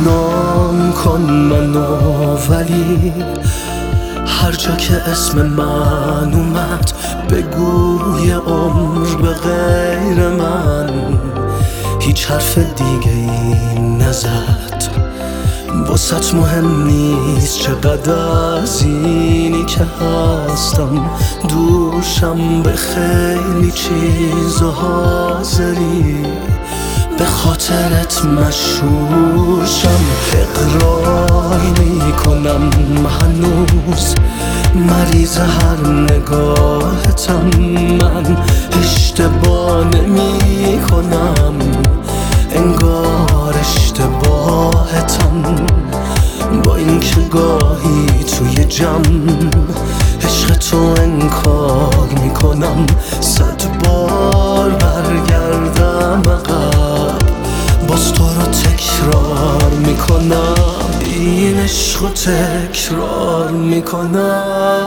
بدنام کن منو، ولی هر جا که اسم من اومد بگو یه عمر به غیر من هیچ حرف دیگه ای نزد. واسط مهم نیست چقدر از اینی که هستم دوشم، به خیلی چیزا حاضری، به خاطرت مشهورشم. اقرار میکنم هنوز مریض هر نگاهتم، من اشتباه نمی کنم، انگار اشتباهتم. با اینکه گاهی توی جمع عشق تو انکار میکنم، 100 بار برگردم عقب باز تو رو تکرار میکنم، این عشق رو تکرار میکنم.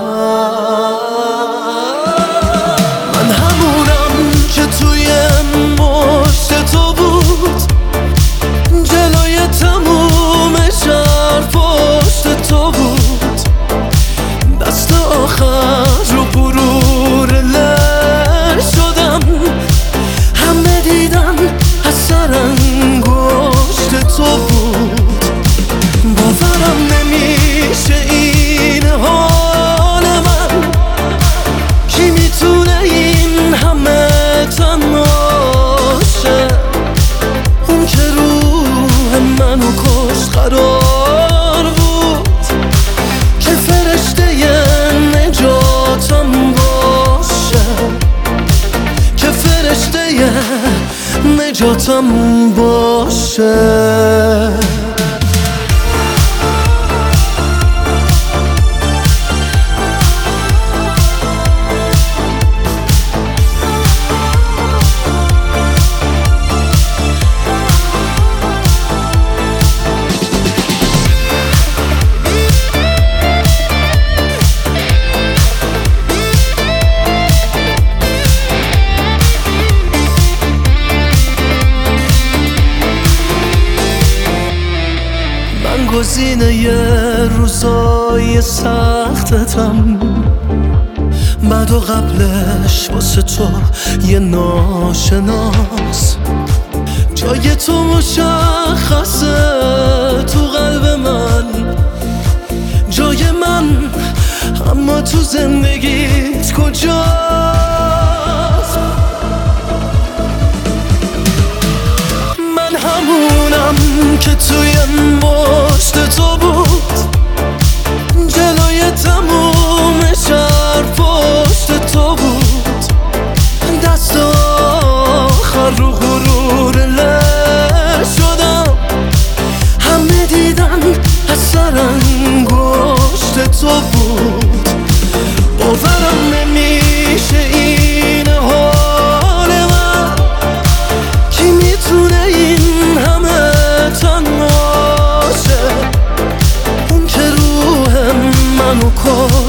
من همونم که توی مشت تو بود، جلوی تموم شهر پشت تو بود، دست آخر رو برور لر شدم، همه دیدن اثر انگشت تو بود. باورم نمیشه این حال من، کی میتونه این همه تنها شه؟ اون که روح منو کشت قرار بود که فرشته نجاتم باشه، که فرشته نجاتم باشه. گزینه یه روزای سختتم، بعد و قبلش واسه تو یه ناشناس، جای تو مشخصه تو قلب من، جای من اما تو زندگیت کجاست؟ من همونم که توی مشت تو بود، جلوی تموم شهر پشت تو بود، دست آخر رو غرور لر شدم، همه دیدن اثر انگشت تو بود. باورم نمیشه این حال من، کی میتونه این همه تنها شه؟ اون که روح منو کشت